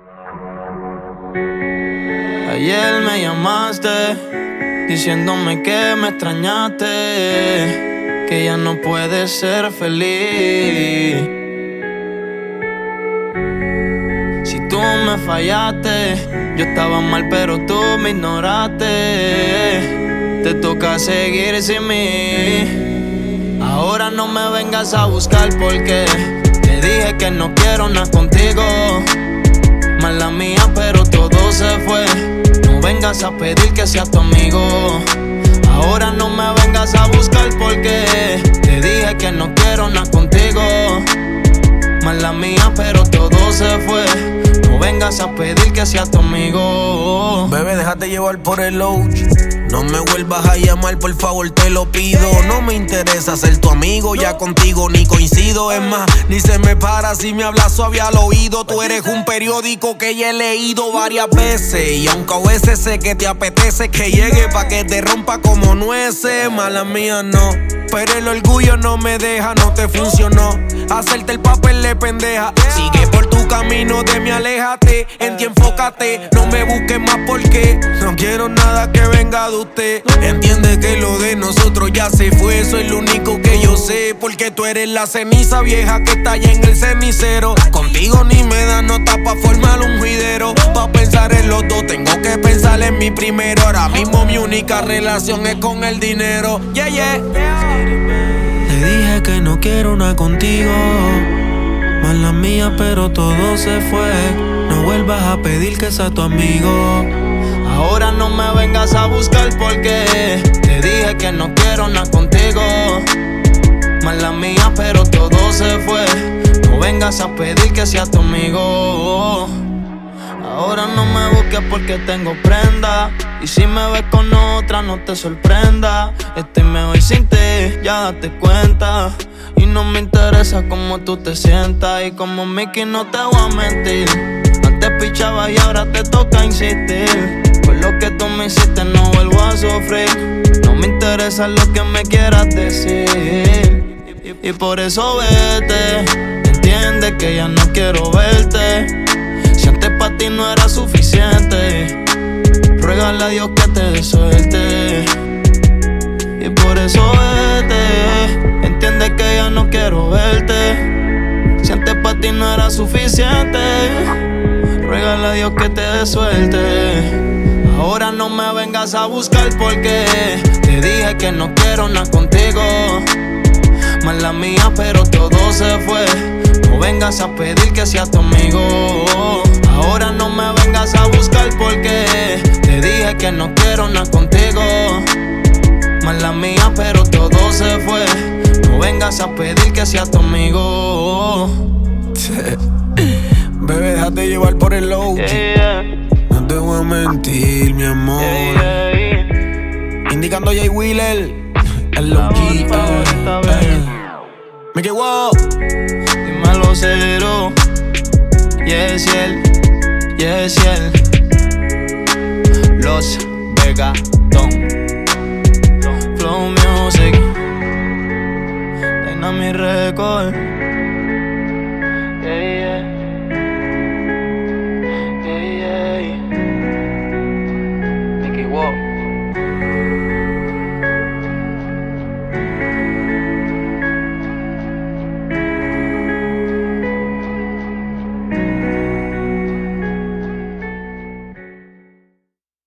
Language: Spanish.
Ayer me llamaste diciéndome que me extrañaste, que ya no puedes ser feliz. Si tú me fallaste, yo estaba mal pero tú me ignoraste. Te toca seguir sin mí. Ahora no me vengas a buscar porque te dije que no quiero nada contigo. Mala mía pero todo se fue. No vengas a pedir que sea tu amigo. Ahora no me vengas a buscar porque te dije que no quiero nada contigo. Mala mía pero todo se fue. No vengas a pedir que sea tu amigo. Bebé, déjate llevar por el ouch. No me vuelvas a llamar, por favor, te lo pido. No me interesa ser tu amigo, ya contigo ni coincido. Es más, ni se me para si me hablas suave al oído. Tú eres un periódico que ya he leído varias veces. Y aunque a veces sé que te apetece que llegue pa' que te rompa como nueces. Mala mía no, pero el orgullo no me deja, no te funcionó hacerte el papel de pendeja. Sigue por tu camino, de mí aléjate. En ti enfócate, no me busques más porque no quiero nada que venga de usted. Entiende que lo de nosotros ya se fue. Soy lo único que yo sé, porque tú eres la ceniza vieja que está allá en el cenicero. Contigo ni me da nota pa' formar un juidero. Pa' pensar en los dos tengo que pensar en mi primero. Ahora mismo mi única relación es con el dinero. Yeah, yeah. Te dije que no quiero nada contigo. Mala mía pero todo se fue. No vuelvas a pedir que sea tu amigo. Ahora no me vengas a buscar porque te dije que no quiero nada contigo. Mala mía pero todo se fue. No vengas a pedir que sea tu amigo. Ahora no me busques porque tengo prenda. Y si me ves con otra no te sorprenda. Estoy mejor sin ti, ya date cuenta. Y no me interesa cómo tú te sientas. Y como Mickey no te voy a mentir. Antes pichaba y ahora te toca insistir. Por lo que tú me hiciste no vuelvo a sufrir. No me interesa lo que me quieras decir. Y por eso vete. Entiende que ya no quiero verte. Si antes para ti no era suficiente, ruégale a Dios que te dé suerte. Y por eso vete. Entiende que ya no quiero verte. Si antes para ti no era suficiente, ruégale a Dios que te dé suerte. Ahora no me vengas a buscar porque te dije que no quiero nada contigo. Mala mía pero todo se fue. No vengas a pedir que sea tu amigo. Ahora no me vengas a buscar porque te dije que no quiero nada contigo. Mala mía pero todo se fue. No vengas a pedir que sea tu amigo. Bebé, déjate llevar por el OG. No te voy a mentir, mi amor. Indicando Jay Wheeler, el OG. Me quedo. Dímelo cero. Yes, él. Yes, él. Los Vegatón. Flow Music. Dynamic Record.